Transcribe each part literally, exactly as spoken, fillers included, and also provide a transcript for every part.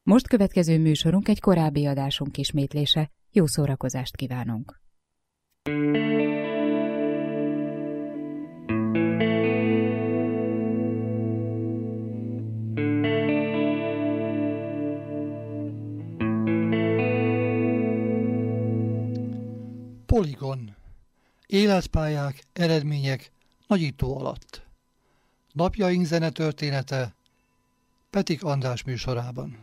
Most következő műsorunk egy korábbi adásunk ismétlése. Jó szórakozást kívánunk! Poligon. Életpályák, eredmények nagyító alatt. Napjaink zenetörténete Petik András műsorában.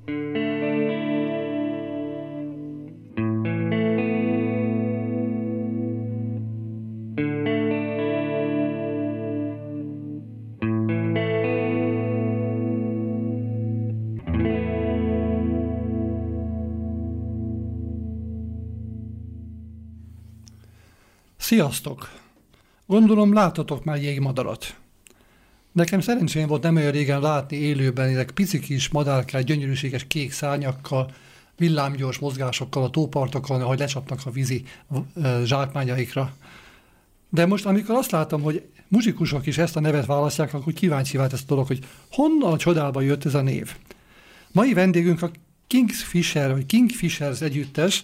Sziasztok! Gondolom láttatok már jégmadarat. Nekem szerencsém volt nem olyan régen látni élőben ezek pici kis madárkák, gyönyörűséges kék szárnyakkal, villámgyors mozgásokkal a tópartokon, ahogy lecsapnak a vízi zsákmányaikra. De most, amikor azt látom, hogy muzsikusok is ezt a nevet választják, akkor kíváncsi vált ezt a dolog, hogy honnan a csodálba jött ez a név. Mai vendégünk a Kingfisher, vagy Kingfishers együttes,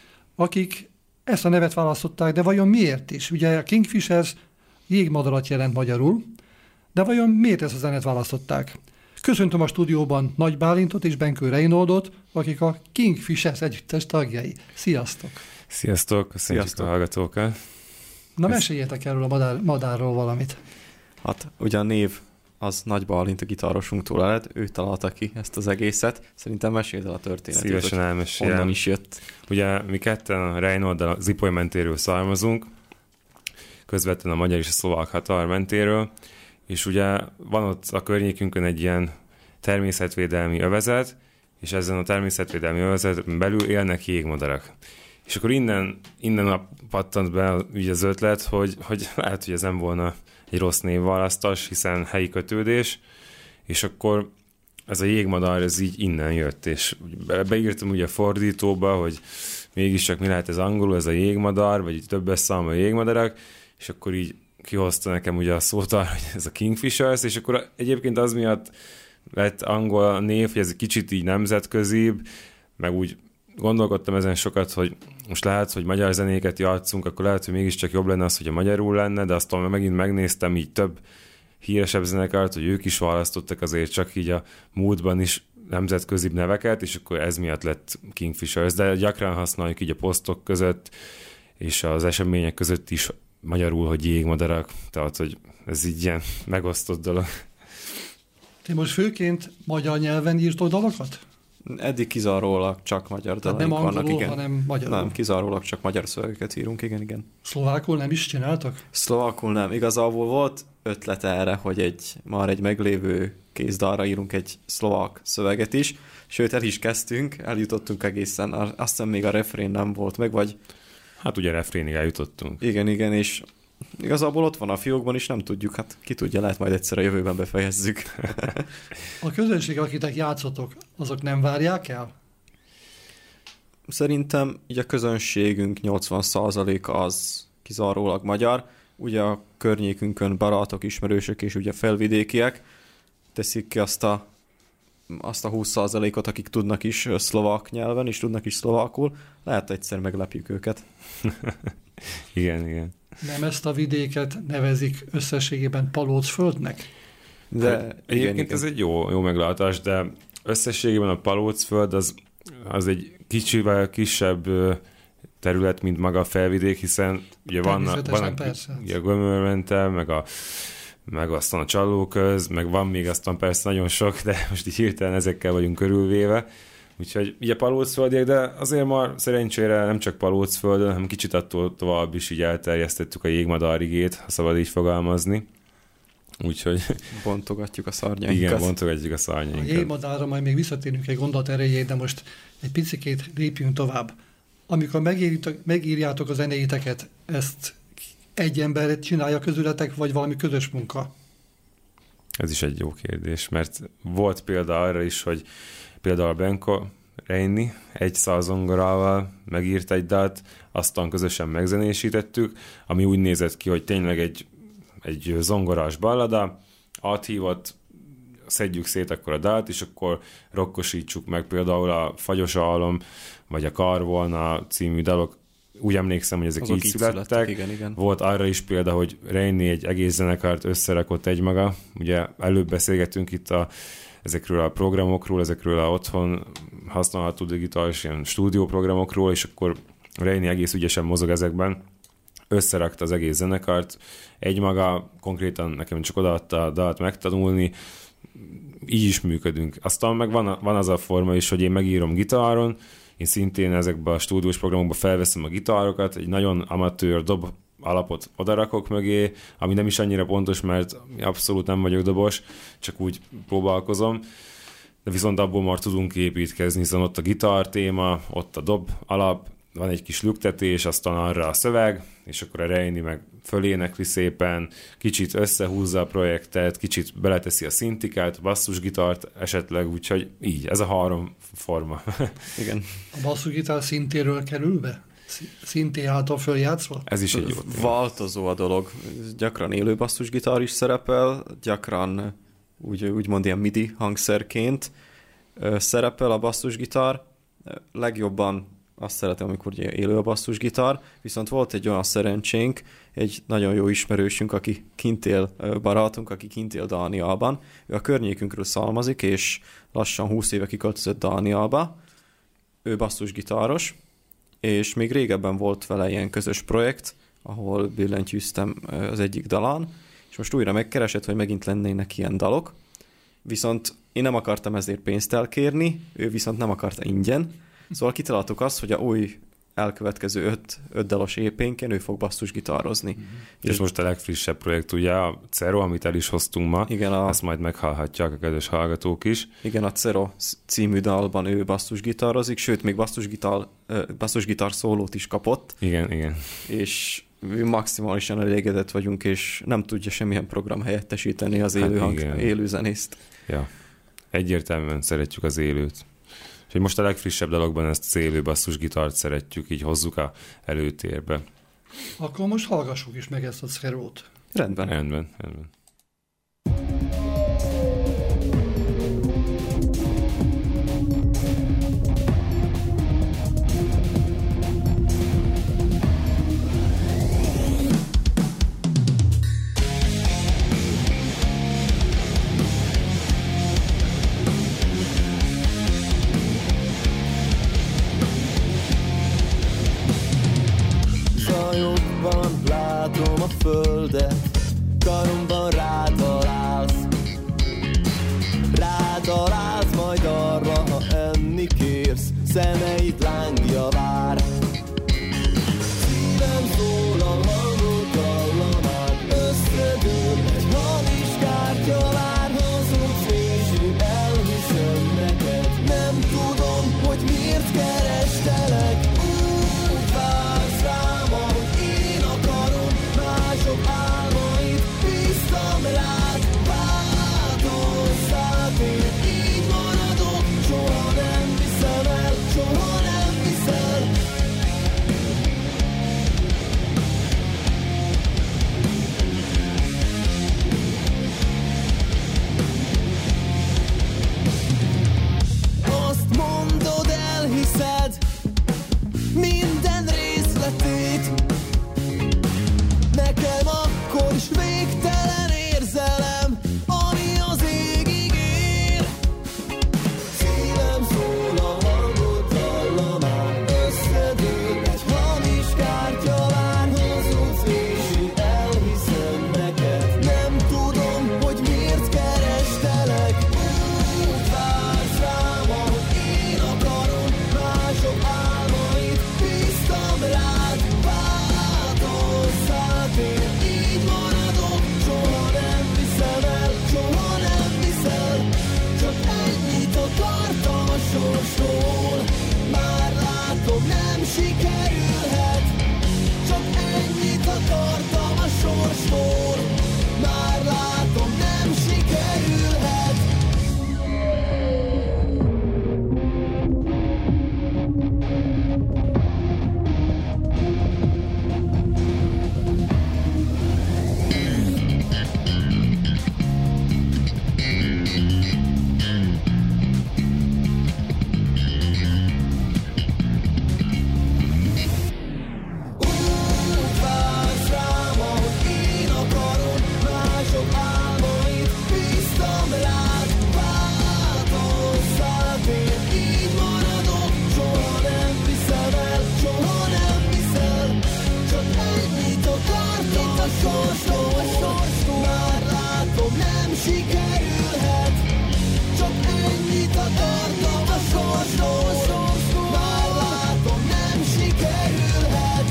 akik ezt a nevet választották, de vajon miért is? Ugye a Kingfishers jégmadarat jelent magyarul, de vajon miért ezt a zenét választották? Köszöntöm a stúdióban Nagy Bálintot és Benkő Reinholdot, akik a Kingfishers együttes tagjai. Sziasztok! Sziasztok! Köszönjük a hallgatókat! Na, meséljetek erről a madár, madárról valamit. Hát ugye a név az Nagy Bálint a gitárosunktól ered, ő találta ki ezt az egészet. Szerintem meséld el a történetet. Szívesen elmesélem. Honnan is jött. Ugye mi ketten a Reinholddal a Zipoly mentéről származunk, közvetlenül a magyar és a szlovák határ mentéről, és ugye van ott a környékünkön egy ilyen természetvédelmi övezet, és ezen a természetvédelmi övezeten belül élnek jégmadarak. És akkor innen, innen pattant be ugye az ötlet, hogy, hogy lehet, hogy ez nem volna egy rossz névválasztás, hiszen helyi kötődés, és akkor ez a jégmadar, ez így innen jött, és beírtam ugye a fordítóba, hogy mégiscsak mi lehet ez angolul, ez a jégmadar, vagy így többes számú a jégmadarak, és akkor így kihozta nekem ugye a szót arra, hogy ez a Kingfishers, és akkor egyébként az miatt lett angol a név, hogy ez egy kicsit így nemzetközibb, meg úgy gondolkodtam ezen sokat, hogy most lehet, hogy magyar zenéket játszunk, akkor lehet, hogy mégiscsak jobb lenne az, hogy a magyarul lenne, de aztán megint megnéztem így több híresebb zenekart, hogy ők is választottak azért csak így a múltban is nemzetközibb neveket, és akkor ez miatt lett Kingfishers, de gyakran használjuk így a posztok között, és az események között is magyarul, hogy jégmadarak, tehát, hogy ez így ilyen megosztott dolog. Te most főként magyar nyelven írtad dalokat? Eddig kizárólag csak magyar dalaink vannak, vannak, igen. hanem magyarul. Nem, kizárólag csak magyar szövegeket írunk, igen, igen. Szlovákul nem is csináltak? Szlovákul nem. Igazából volt ötlet erre, hogy egy, már egy meglévő kézdalra írunk egy szlovák szöveget is, sőt el is kezdtünk, eljutottunk egészen, azt hiszem még a refrén nem volt meg, vagy... Hát ugye refrénig eljutottunk. Igen, igen, és igazából ott van a fiókban is, nem tudjuk, hát ki tudja, lehet majd egyszer a jövőben befejezzük. A közönség, akitek játszotok, azok nem várják el? Szerintem így a közönségünk nyolcvan százaléka az kizárólag magyar. Ugye a környékünkön barátok, ismerősök és ugye felvidékiek teszik ki azt a, azt a húsz százalékot, akik tudnak is szlovák nyelven, és tudnak is szlovákul. Lehet egyszer meglepjük őket. Igen, igen. Nem ezt a vidéket nevezik összességében Palócföldnek? De hát, igen, egyébként igen. ez egy jó, jó meglátás, de összességében a Palócföld az, az egy kicsivel kisebb terület, mint maga a felvidék, hiszen ugye vannak, vannak ugye a Gömörmente, meg a meg aztán a Csallóköz, meg van még aztán persze nagyon sok, de most így hirtelen ezekkel vagyunk körülvéve. Úgyhogy ugye Palócföldiek, de azért már szerencsére nem csak Palócföldön, hanem kicsit attól tovább is így elterjesztettük a jégmadárigét, ha szabad így fogalmazni. Úgyhogy... Bontogatjuk a szárnyainkat. Igen, bontogatjuk a szárnyainkat. A jégmadárra majd még visszatérünk egy gondolat erejéig, de most egy picikét lépjünk tovább. Amikor megírjátok a zenéiteket, ezt egy ember csinálja közületek, vagy valami közös munka? Ez is egy jó kérdés, mert volt példa arra is, hogy például a Benko Reini egy százongorával megírt egy dalt, aztán közösen megzenésítettük, ami úgy nézett ki, hogy tényleg egy, egy zongorás ballada, áthívott szedjük szét akkor a dalt, és akkor rokkosítsuk meg például a Fagyos Alom, vagy a Karvolna című dalok. Úgy emlékszem, hogy ezek Azok így, így születtek. születtek, igen, igen. Volt arra is példa, hogy Reini egy egész zenekart összerakott egymaga. Ugye előbb beszélgettünk itt a, ezekről a programokról, ezekről a otthon használható digitális ilyen stúdióprogramokról, és akkor Reini egész ügyesen mozog ezekben. Összerakta az egész zenekart egymaga, konkrétan nekem csak odaadta a dalt megtanulni, így is működünk. Aztán meg van, van az a forma is, hogy én megírom gitáron, én szintén ezekben a stúdiós programokban felveszem a gitárokat, egy nagyon amatőr dob alapot odarakok mögé, ami nem is annyira pontos, mert abszolút nem vagyok dobos, csak úgy próbálkozom, de viszont abból már tudunk építkezni, hiszen ott a gitár téma, ott a dob alap, van egy kis lüktetés, aztán arra a szöveg, és akkor a Reini meg fölénekli szépen, kicsit összehúzza a projektet, kicsit beleteszi a szintikát, a basszusgitárt esetleg, úgyhogy így, ez a három forma. Igen. A basszusgitár szintéről kerül be? Szinté által följátszva? Ez is egy jó téma. Változó a dolog. Gyakran élő basszusgitár is szerepel, gyakran úgy, úgymond ilyen midi hangszerként szerepel a basszusgitár. Legjobban azt szeretem, amikor ugye élő a basszusgitár, viszont volt egy olyan szerencsénk, egy nagyon jó ismerősünk, aki kint él, barátunk, aki kint él Dániában. Ő a környékünkről származik, és lassan húsz éve kiköltözött Dániába. Ő basszusgitáros, és még régebben volt vele ilyen közös projekt, ahol billentyűztem az egyik dalán, és most újra megkeresett, hogy megint lennének ilyen dalok. Viszont én nem akartam ezért pénzt elkérni, ő viszont nem akarta ingyen. Szóval kitaláltuk azt, hogy a új elkövetkező öt, öt dalos é pé-nken ő fog basszusgitározni. Mm-hmm. És, és most a legfrissebb projekt ugye a Cero, amit el is hoztunk ma, igen, a... ezt majd meghallhatják a kedves hallgatók is. Igen, a Cero című dalban ő basszusgitározik, sőt, még basszusgitár, basszusgitár szólót is kapott. Igen, igen. És maximálisan elégedett vagyunk, és nem tudja semmilyen program helyettesíteni az élő, hát hang, élő zenészt. Ja, egyértelműen szeretjük az élőt. És most a legfrissebb dalokban ezt az élő basszusgitárt szeretjük, így hozzuk a előtérbe. Akkor most hallgassuk is meg ezt a Cerót. Rendben. Rendben, rendben. Látom a földet, karomban rátalálsz. Rátalálsz majd arra, ha enni kérsz, szemeid lángja vár. Szívem szólal, hangok dallamán, összedől egy hamis kártya vár. Hazudsz és én elhiszem neked, nem tudom, hogy miért kerestelek. Úgy vársz rám, ahogy én akarom, mások álmait bíztam rád. Változzál, én így maradok, soha nem viszem el, soha nem viszel. tartom a sorstól, már látom, nem sikerülhet.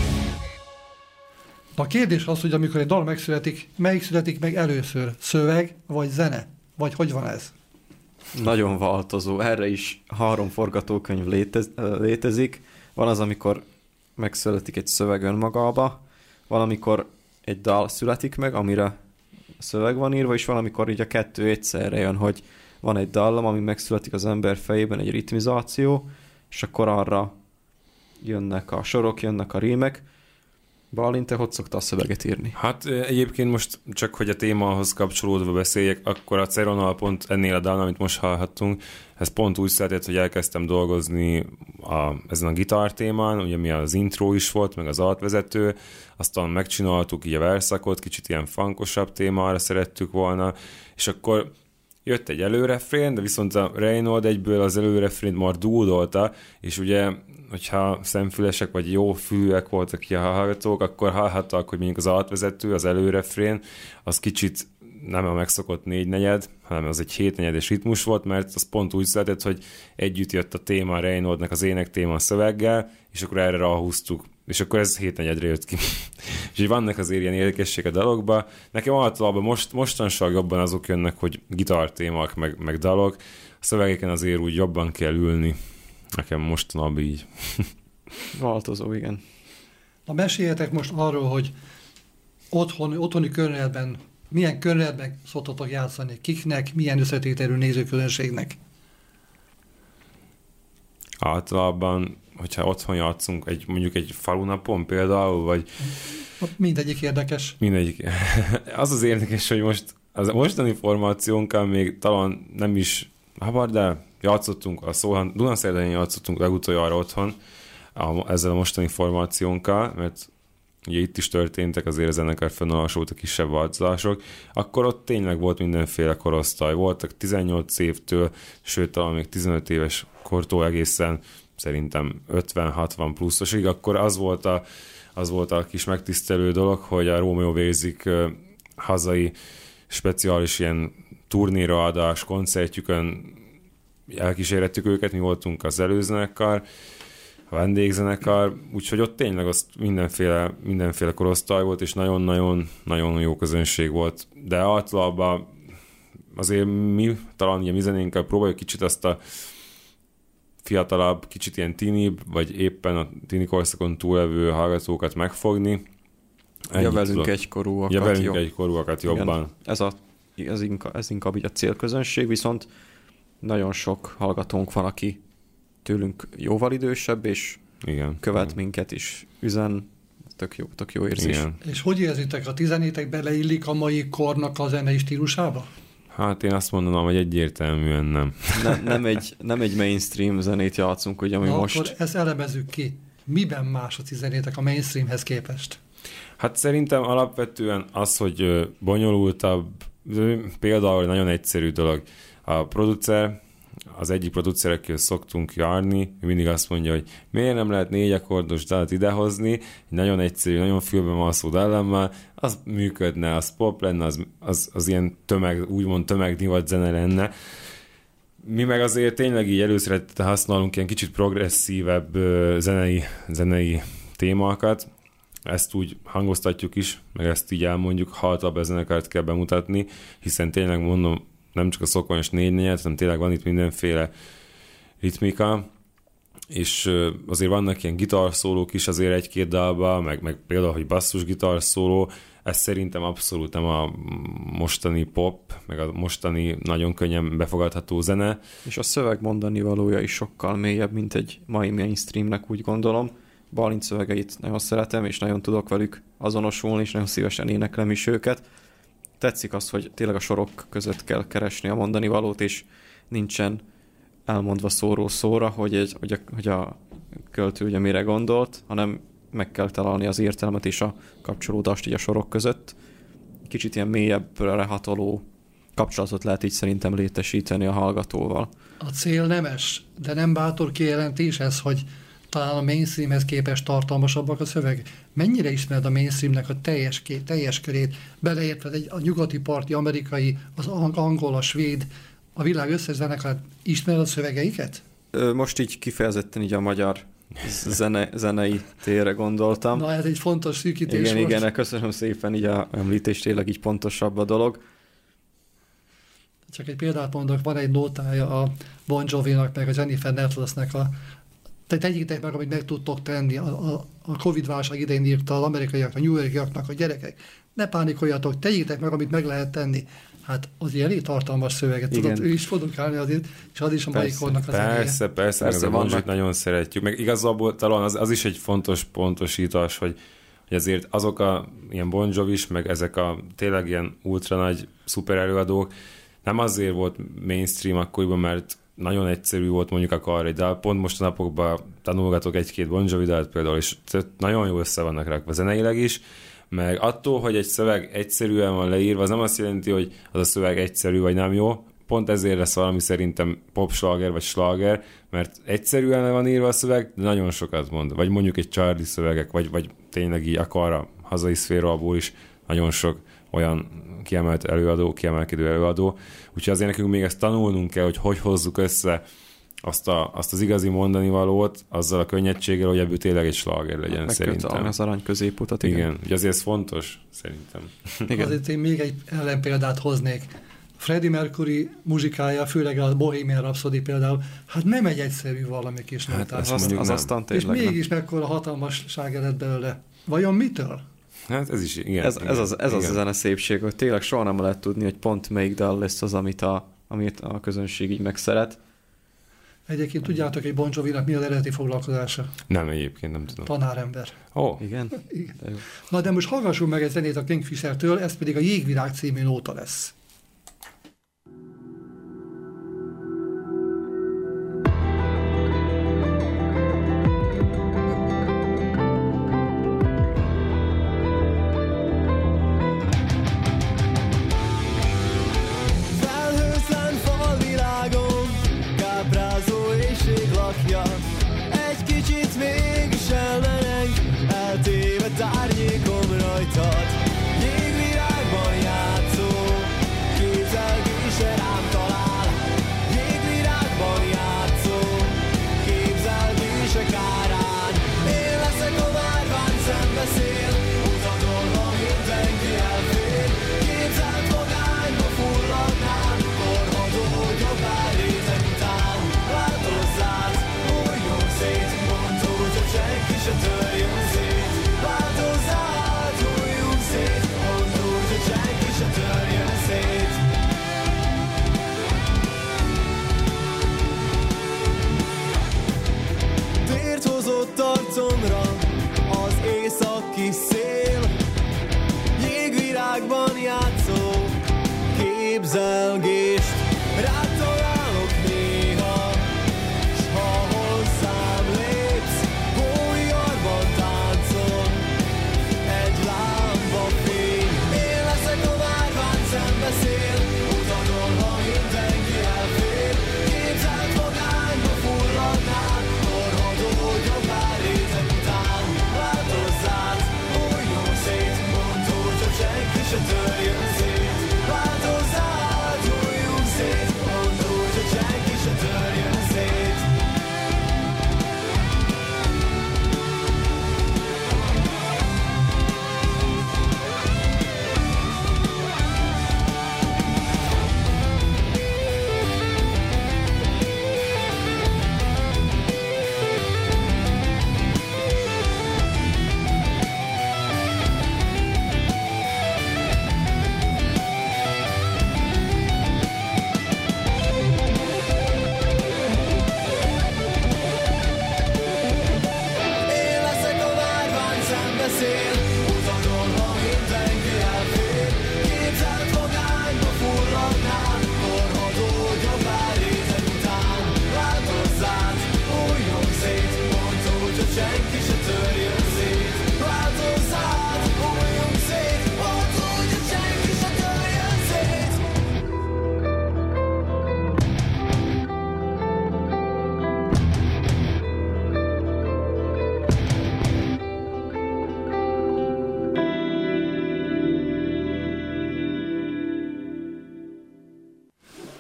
A kérdés az, hogy amikor egy dal megszületik, melyik születik meg először? Szöveg vagy zene? Vagy hogy van ez? Nagyon változó. Erre is három forgatókönyv létez, létezik. Van az, amikor megszületik egy szöveg önmagába, van, amikor egy dal születik meg, amire szöveg van írva, és van, amikor így a kettő egyszerre jön, hogy van egy dallam, ami megszületik az ember fejében, egy ritmizáció, és akkor arra jönnek a sorok, jönnek a rímek. Bálint, te hogy szoktál szöveget írni? Hát egyébként most csak, hogy a témához kapcsolódva beszéljek, akkor a Ceronal pont ennél a dalnál, amit most hallhattunk, ez pont úgy született, hogy elkezdtem dolgozni a, ezen a gitár témán, ugye mi az intro is volt, meg az altvezető, aztán megcsináltuk így a verszakot, kicsit ilyen funkosabb témára szerettük volna, és akkor jött egy előrefrén, de viszont a Reinhold egyből az előrefrént már dúdolta, és ugye, hogyha szemfülesek vagy jó fülűek voltak ki a hallgatók, akkor hallhattak, hogy mondjuk az altvezető, az előrefrén, az kicsit nem a megszokott négynegyed, hanem az egy hétnegyedes ritmus volt, mert az pont úgy született, hogy együtt jött a téma Reinholdnak az ének téma a szöveggel, és akkor erre ráhúztuk, és akkor ez hétnegyedre jött ki. És így vannak azért ilyen érdekesség a dalokban. Nekem általában most, mostanság jobban azok jönnek, hogy gitártémák, meg, meg dalok. A szövegeken azért úgy jobban kell ülni. Nekem mostanában így. Változó, igen. Na, meséljetek most arról, hogy otthon, otthoni környezetben, milyen környezetben szoktatok játszani, kiknek, milyen összetételű nézőközönségnek. Általában, hogyha otthon játszunk, egy, mondjuk egy falunapon például, vagy... Mindegyik érdekes. Mindegyik. Az az érdekes, hogy most az mostani formációnkkal még talán nem is, habar, de játszottunk a Szóhan, Dunaszerdahelyen játszottunk legutoljára otthon a, ezzel a mostani formációnkkal, mert ugye itt is történtek azért a zenekar fennolvasódtak kisebb változások, akkor ott tényleg volt mindenféle korosztály. Voltak tizennyolc évtől, sőt talán még tizenöt éves kortól egészen szerintem ötven-hatvan pluszosig, akkor az volt a, az volt a kis megtisztelő dolog, hogy a Rómeó Vérzik uh, hazai speciális ilyen turnéra adás, koncertjükön elkísérettük őket, mi voltunk az előzenekar, a vendégzenekar, úgyhogy ott tényleg az mindenféle, mindenféle korosztály volt, és nagyon-nagyon nagyon jó közönség volt. De általában azért mi, talán ilyen mi zenénkkel próbáljuk kicsit azt a fiatalabb, kicsit ilyen tinibb, vagy éppen a tini korszakon túlevő hallgatókat megfogni. Ja, velünk egykorúakat. Ja, velünk egykorúakat jobban. Igen. Ez, a, ez, inkább, ez inkább így a célközönség, viszont nagyon sok hallgatónk van, aki tőlünk jóval idősebb, és igen, követ igen. minket is, üzen, tök jó, tök jó érzés. Igen. És hogy érzitek, a tizenétek beleillik a mai kornak a zenei stílusába? Hát én azt mondanám, hogy egyértelműen nem. Ne, nem, egy, nem egy mainstream zenét játszunk, ugye, ami Na, most... akkor ezt elemezzük ki. Miben más a tizenétek a mainstreamhez képest? Hát szerintem alapvetően az, hogy bonyolultabb, például nagyon egyszerű dolog. A producer, az egyik producer, akivel szoktunk járni, mindig azt mondja, hogy miért nem lehet négy akkordos dalt idehozni, nagyon egyszerű, nagyon fülbemászó dallemmel, az működne, az pop lenne, az, az, az ilyen tömeg, úgymond tömegdivat zene lenne. Mi meg azért tényleg így előszeretettel használunk ilyen kicsit progresszívebb zenei, zenei témákat, ezt úgy hangoztatjuk is, meg ezt így elmondjuk, haltabb zenekart kell bemutatni, hiszen tényleg mondom, nem csak a szokványos négy-négyet, hanem tényleg van itt mindenféle ritmika, és azért vannak ilyen gitárszólók is azért egy-két dalban, meg, meg például, hogy basszus gitárszóló, ez szerintem abszolút nem a mostani pop, meg a mostani nagyon könnyen befogadható zene. És a szöveg mondani valója is sokkal mélyebb, mint egy mai mainstreamnek, úgy gondolom. Bálint szövegeit nagyon szeretem, és nagyon tudok velük azonosulni, és nagyon szívesen éneklem is őket. Tetszik az, hogy tényleg a sorok között kell keresni a mondani valót, és nincsen elmondva szóról szóra, hogy, egy, hogy, a, hogy a költő ugye mire gondolt, hanem meg kell találni az értelmet és a kapcsolódást így a sorok között. Kicsit ilyen mélyebbre hatoló kapcsolatot lehet így szerintem létesíteni a hallgatóval. A cél nemes, de nem bátor kijelentés ez, hogy talán a mainstreamhez képest tartalmasabbak a szöveg. Mennyire ismered a mainstreamnek a teljes, teljes körét, beleértve egy, a nyugati parti, amerikai, az angol, a svéd, a világ összes zenekarát ismered a szövegeiket? Ö, most így kifejezetten így a magyar zene, zenei térre gondoltam. Na, ez egy fontos szűkítés Igen, volt. igen, köszönöm szépen így a említés, tényleg így pontosabb a dolog. Csak egy példát mondok, van egy nótája a Bon Jovi-nak, meg a Jennifer Nettles-nek a te tegyétek meg, amit meg tudtok tenni. A, a, a Covid-válság idején írta az amerikaiaknak, a New Yorkiaknak, a gyerekek. Ne pánikoljatok, tegyétek meg, amit meg lehet tenni. Hát az ilyen elég tartalmas szöveget. Tudod, ő is produkálni azért, és az is a mai kornak az Persze, eléje. persze, persze, meg a Bon Jovit nagyon szeretjük. Meg igazából talán az, az is egy fontos pontosítás, hogy, hogy azért azok a ilyen Bon Jovis, meg ezek a tényleg ilyen ultra nagy szuper előadók, nem azért volt mainstream akkoriban, mert nagyon egyszerű volt mondjuk a karri, de pont most a napokban tanulgatok egy-két Bon Jovi dalt például, és nagyon jól össze vannak rakva zeneileg is, meg attól, hogy egy szöveg egyszerűen van leírva, az nem azt jelenti, hogy az a szöveg egyszerű vagy nem jó, pont ezért lesz valami szerintem popsláger vagy sláger, mert egyszerűen le van írva a szöveg, de nagyon sokat mond. Vagy mondjuk egy Charlie szövegek, vagy, vagy tényleg így akar a hazai szférából is nagyon sok olyan kiemelt előadó, kiemelkedő előadó. Úgyhogy azért nekünk még ezt tanulnunk kell, hogy hogy hozzuk össze azt, a, azt az igazi mondani valót, azzal a könnyedséggel, hogy ebből tényleg egy sláger legyen, szerintem. Az arany középutat, igen. Igen, ugye azért ez fontos, szerintem. Igen. Azért én még egy ellenpéldát hoznék. Freddie Mercury muzsikája, főleg a Bohemian Rhapsody például, hát nem egy egyszerű valami kis Hát notás. azt Az, az nem. aztán És tényleg nem. mégis mekkora hatalmassága lett belőle. Vajon mitől? Hát ez is, igen. Ez, igen, ez, az, ez az igen. a zene szépség, hogy tényleg soha nem lehet tudni, hogy pont melyik dal lesz az, amit a, amit a közönség így megszeret. Egyébként tudjátok, hogy Bon Jovinak mi az eredeti foglalkozása? Nem, egyébként nem tudom. Tanárember. Ó, oh, Igen? Igen. De jó. Na de most hallgassunk meg egy zenét a Kingfisher-től, ez pedig a Jégvirág című nóta lesz. Felhőtlen falvilágon káprázó éjség lakja. Egy kicsit mégis elmereng, eltévedt árnyékom rajtad. Jégvirágban játszó,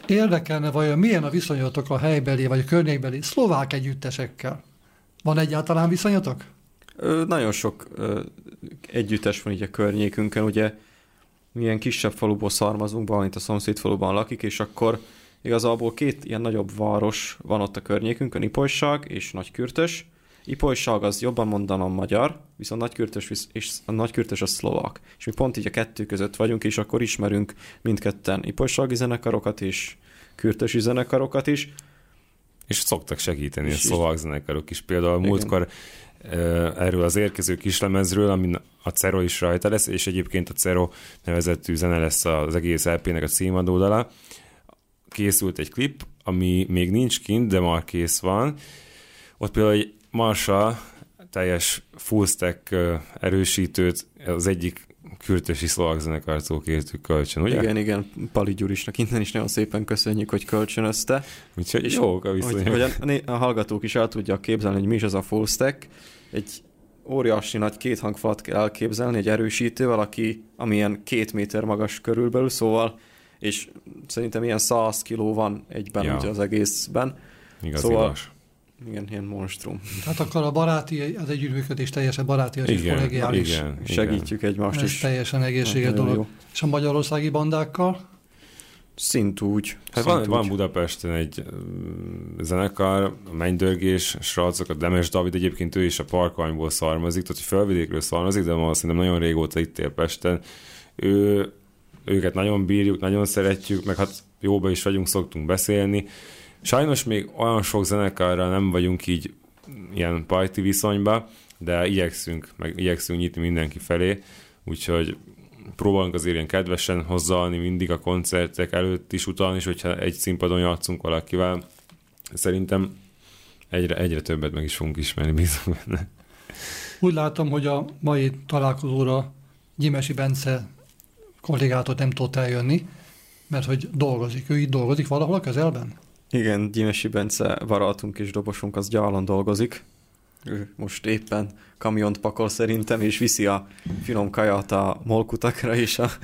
Érdekelne vajon milyen a viszonyotok a helybeli vagy a környékbeli szlovák együttesekkel? Van egyáltalán viszonyotok? Ö, nagyon sok ö, együttes van így a környékünkön, ugye milyen kisebb faluból származunk, valamint a szomszéd faluban lakik, és akkor igazából két ilyen nagyobb város van ott a környékünkön, Ipolyság és Nagykürtös. Ipolyság az jobban mondanom magyar, viszont Nagykürtös és a Nagykürtös a szlovák. És mi pont így a kettő között vagyunk, és akkor ismerünk mindketten ipolysági zenekarokat és kürtösi zenekarokat is. És szoktak segíteni és a szlovák zenekarok is. Például igen. múltkor erről az érkező kislemezről, amin a Cero is rajta lesz, és egyébként a Cero nevezetű zene lesz az egész é pének a címadódala. Készült egy klip, ami még nincs kint, de már kész van. Ott például egy Marshall teljes full stack erősítőt az egyik kürtösi szlovák zenekartól kértük kölcsön, ugye? Igen, igen, Pali Gyurisnak innen is nagyon szépen köszönjük, hogy kölcsönözte. Úgyhogy és jók a viszonyok. Hogy, hogy a, a hallgatók is el tudják képzelni, hogy mi is az a full stack. Egy óriási nagy két hangfalat kell elképzelni egy erősítővel, aki, amilyen két méter magas körülbelül, szóval, és szerintem ilyen száz kiló van egyben ja. ugye az egészben. Igaz, szóval, igaz. Igen, ilyen monstrum. Tehát akkor a baráti, az együttműködés teljesen barátias és kollegiális. Igen, segítjük igen. egymást Ez is. teljesen egészséges nagyon dolog. jó. És a magyarországi bandákkal? Szintúgy. Hát van, van Budapesten egy uh, zenekar, a Mennydörgés, srácok, a Demes Dávid, egyébként ő is a Parkanyból származik, tehát hogy felvidékről származik, de ma szerintem nagyon régóta itt él Pesten. Ő, őket nagyon bírjuk, nagyon szeretjük, meg hát jóba is vagyunk, szoktunk beszélni. Sajnos még olyan sok zenekarral nem vagyunk így ilyen parti viszonyba, de igyekszünk, meg igyekszünk nyitni mindenki felé, úgyhogy próbálunk azért ilyen kedvesen hozzáállni mindig a koncertek előtt is, után is, hogyha egy színpadon játszunk valakivel. Szerintem egyre, egyre többet meg is fogunk ismerni, bízom benne. Úgy látom, hogy a mai találkozóra Gyimesi Bence kollégától nem tudott eljönni, mert hogy dolgozik. Ő itt dolgozik valahol a közelben? Igen, Gyimesi Bence barátunk és dobosunk az gyalon dolgozik. Ő most éppen kamiont pakol szerintem, és viszi a finom kaját a molkutakra és a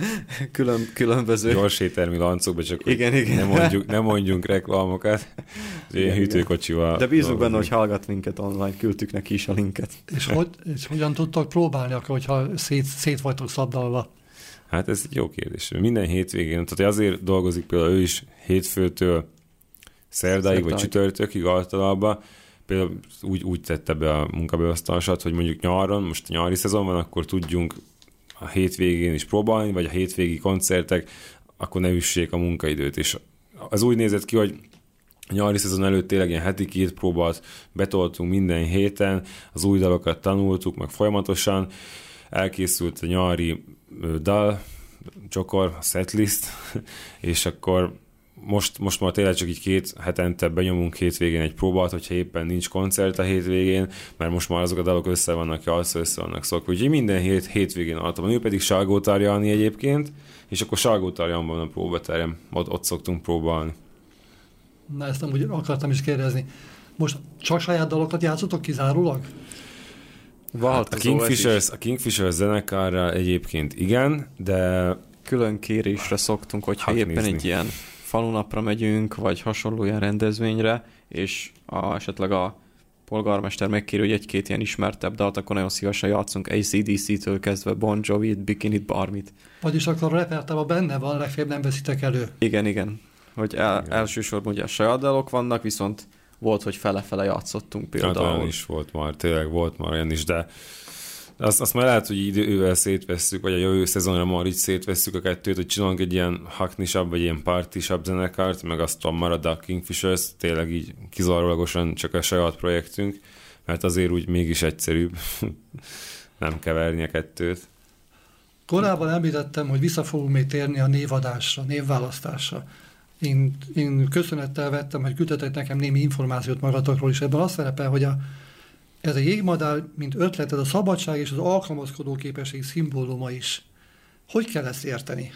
külön, különböző... Gyors éttermi lancokba, csak igen, igen. Nem, mondjuk, nem mondjunk reklámokat. Ilyen hűtőkocsival. De bízunk benne, hogy hallgat minket online, küldtük neki is a linket. És, hogy, és hogyan tudtak próbálni, akkor, hogyha szét, szét vagytok szabdalva? Hát ez egy jó kérdés. Minden hétvégén, tehát azért dolgozik például ő is hétfőtől szerdáig, vagy csütörtökig általában, például úgy, úgy tette be a munkabeosztását, hogy mondjuk nyáron, most a nyári szezon van, akkor tudjunk a hétvégén is próbálni, vagy a hétvégi koncertek, akkor ne üssék a munkaidőt. És az úgy nézett ki, hogy a nyári szezon előtt tényleg ilyen heti két próbát betoltunk minden héten, az új dalokat tanultuk, meg folyamatosan elkészült a nyári dal, csokor, setlist, és akkor most, most már tényleg csak így két hetente benyomunk hétvégén egy próbát, hogyha éppen nincs koncert a hétvégén, mert most már azok a dalok össze vannak játszva, össze vannak szokva. Úgyhogy minden hét, hétvégén általában. Ő pedig Salgótár Jani egyébként, és akkor Salgótár Janban a próbaterem, ott, ott szoktunk próbálni. Na, ezt nem úgy akartam is kérdezni. Most csak saját dalokat játszotok kizárólag? Hát a, Kingfishers, a Kingfishers zenekarra egyébként igen, de külön kérésre szoktunk, hogyha éppen nézni. egy ilyen falunapra megyünk, vagy hasonló ilyen rendezvényre, és a, esetleg a polgármester megkéri, hogy egy-két ilyen ismertebb dalt, akkor nagyon szívesen játszunk á cé dé cé-től kezdve Bon Jovi-t, Bikinit, bármit. Vagyis akkor a repertában benne van, legfeljebb nem veszitek elő. Igen, igen. Hogy el, igen. Elsősorban ugye a saját dalok vannak, viszont volt, hogy fele-fele játszottunk például. Hát olyan is volt már, tényleg volt már olyan is, de azt, azt már lehet, hogy idővel szétvesszük, vagy a jövő szezonra már így szétvesszük a kettőt, hogy csinálunk egy ilyen hacknisabb, vagy ilyen partisabb zenekart, meg aztán marad a Kingfishers, tényleg így kizárólagosan csak a saját projektünk, mert azért úgy mégis egyszerűbb nem keverni a kettőt. Korábban említettem, hogy vissza fogunk még térni a névadásra, névválasztásra. Én, én köszönettel vettem, hogy küldtetek nekem némi információt magatokról is. Ebben azt szerepel, hogy a, ez a jégmadár, mint ötlet, ez a szabadság és az alkalmazkodó képesség szimbóluma is. Hogy kell ezt érteni?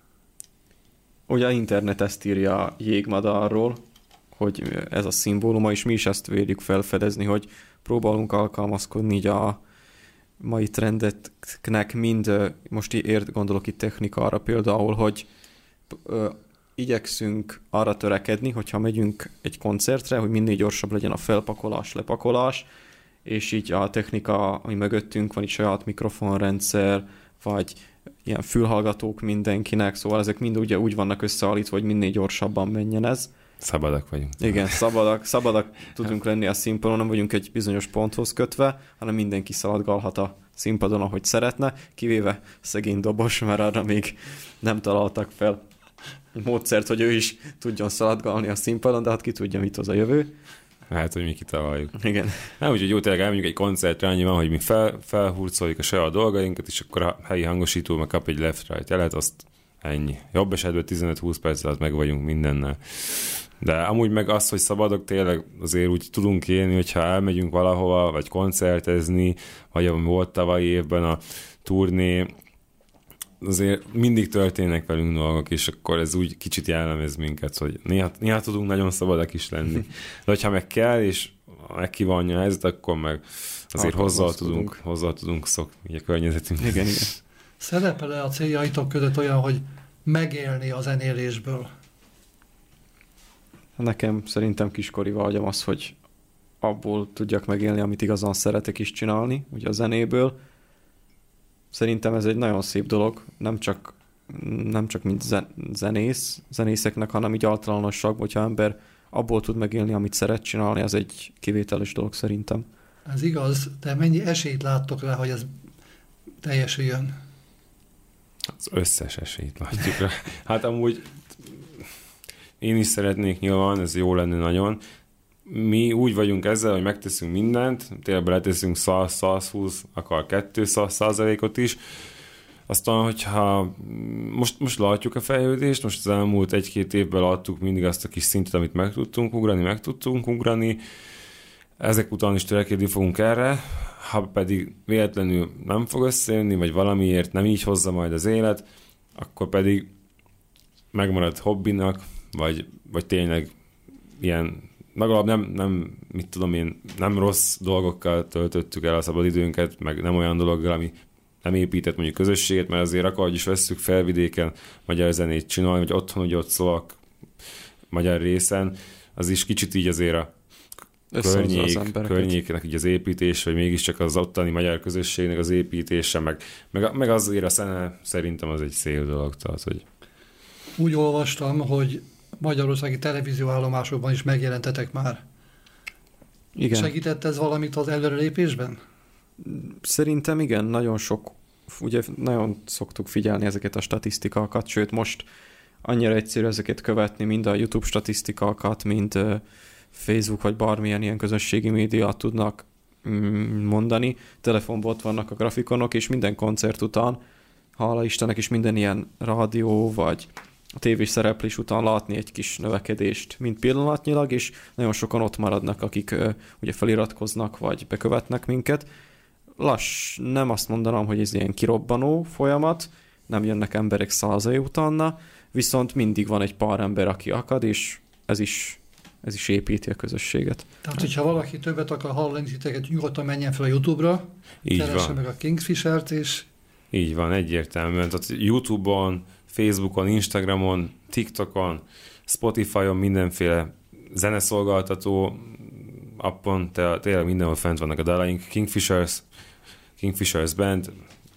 Ugye a internet ezt írja a jégmadárról, hogy ez a szimbóluma, és mi is ezt véljük felfedezni, hogy próbálunk alkalmazkodni így a mai trendeknek mind, most ért, gondolok itt technikára például, hogy igyekszünk arra törekedni, hogyha megyünk egy koncertre, hogy minél gyorsabb legyen a felpakolás, lepakolás, és így a technika, ami mögöttünk van, így saját mikrofonrendszer, vagy ilyen fülhallgatók mindenkinek, szóval ezek mind ugye úgy vannak összeállítva, hogy minél gyorsabban menjen ez. Szabadak vagyunk. Igen, szabadak, szabadak tudunk lenni a színpadon, nem vagyunk egy bizonyos ponthoz kötve, hanem mindenki szaladgálhat a színpadon, ahogy szeretne, kivéve szegény Dobos, mert arra még nem találtak fel módszert, hogy ő is tudjon szaladgálni a színpadon, de hát ki tudja, mit hoz a jövő. Hát, hogy mi kitaláljuk. Igen. Nem, úgyhogy jó, tényleg elmegyünk egy koncertre, annyi van, hogy mi fel, felhurcoljuk a saját dolgainkat, és akkor a helyi hangosító meg kap egy left-right jelet, azt ennyi. Jobb esetben tizenöt-húsz perc alatt meg vagyunk mindennel. De amúgy meg az, hogy szabadok, tényleg azért úgy tudunk élni, hogyha elmegyünk valahova, vagy koncertezni, vagy ami volt tavalyi évben a turné, azért mindig történnek velünk dolgok, és akkor ez úgy kicsit jellemez minket, hogy néha, néha tudunk nagyon szabadak is lenni. De hogyha meg kell, és megkívánja a helyzet, akkor meg azért hozzá tudunk, hozzá tudunk szokni a környezetünkben. Igen, igen. Szerepel-e a céljaitok között olyan, hogy megélni a zenélésből? Nekem szerintem kiskori vágyam az, hogy abból tudjak megélni, amit igazán szeretek is csinálni, ugye a zenéből. Szerintem ez egy nagyon szép dolog, nem csak, nem csak mint zenész, zenészeknek, hanem így általánosság, hogyha ember abból tud megélni, amit szeret csinálni, az egy kivételes dolog szerintem. Ez igaz, de mennyi esélyt láttok rá, hogy ez teljesüljön? Az összes esélyt látjuk rá. Hát amúgy én is szeretnék nyilván, ez jó lenne nagyon. Mi úgy vagyunk ezzel, hogy megteszünk mindent, tényleg beleteszünk száz-százhúsz, akár kétszáz százalékot is. Aztán, hogyha most, most látjuk a fejlődést, most az elmúlt egy-két évben láttuk mindig azt a kis szintet, amit meg tudtunk ugrani, meg tudtunk ugrani. Ezek után is törekedni fogunk erre, ha pedig véletlenül nem fog összejönni, vagy valamiért nem így hozza majd az élet, akkor pedig megmarad hobbinak, vagy, vagy tényleg ilyen, legalább nem, nem, mit tudom én, nem rossz dolgokkal töltöttük el a szabadidőnket, meg nem olyan dologgal, ami nem épített mondjuk közösséget, mert azért akár is vesszük felvidéken magyar zenét csinálni, vagy otthon, hogy ott szólak magyar részen, az is kicsit így azért a környék, környéknek így az építés, vagy mégiscsak az ottani magyar közösségnek az építése, meg, meg, meg azért a szene szerintem az egy szép dolog. Tehát, hogy... Úgy olvastam, hogy magyarországi televízióállomásokban is megjelentetek már. Igen. Segített ez valamit az előrelépésben? Szerintem igen, nagyon sok, ugye nagyon szoktuk figyelni ezeket a statisztikákat, sőt most annyira egyszerű ezeket követni, mind a YouTube statisztikákat, mind Facebook vagy bármilyen ilyen közösségi médiát tudnak mondani. Telefonban ott vannak a grafikonok, és minden koncert után, hála Istennek is minden ilyen rádió vagy a tévés szereplés után látni egy kis növekedést, mint pillanatnyilag, és nagyon sokan ott maradnak, akik uh, ugye feliratkoznak, vagy bekövetnek minket. Lass, nem azt mondanám, hogy ez ilyen kirobbanó folyamat, nem jönnek emberek százai utána, viszont mindig van egy pár ember, aki akad, és ez is, ez is építi a közösséget. Tehát, hogyha valaki többet akar hallani titeket, nyugodtan menjen fel a YouTube-ra, keresse meg a Kingfishert, és... Így van, egyértelműen. Tehát YouTube-on, Facebookon, Instagramon, TikTokon, Spotify-on, mindenféle zeneszolgáltató appon, tényleg mindenhol fent vannak a dalaink, Kingfishers, Kingfishers Band,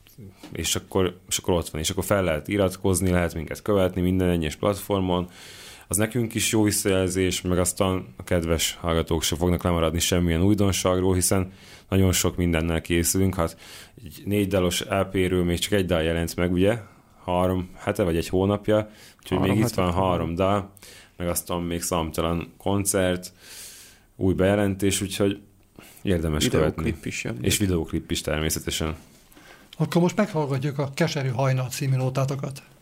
és akkor, és akkor ott van, és akkor fel lehet iratkozni, lehet minket követni minden egyes platformon. Az nekünk is jó visszajelzés, meg aztán a kedves hallgatók se fognak lemaradni semmilyen újdonságról, hiszen nagyon sok mindennel készülünk. Hát egy négy dalos é péről még csak egy dal jelent meg, ugye? Három hete vagy egy hónapja, úgyhogy három még itt van három dal, meg aztán még számtalan koncert, új bejelentés, úgyhogy érdemes követni. Is és videóklip is természetesen. Akkor most meghallgatjuk a Keserű hajnal című nótátokat.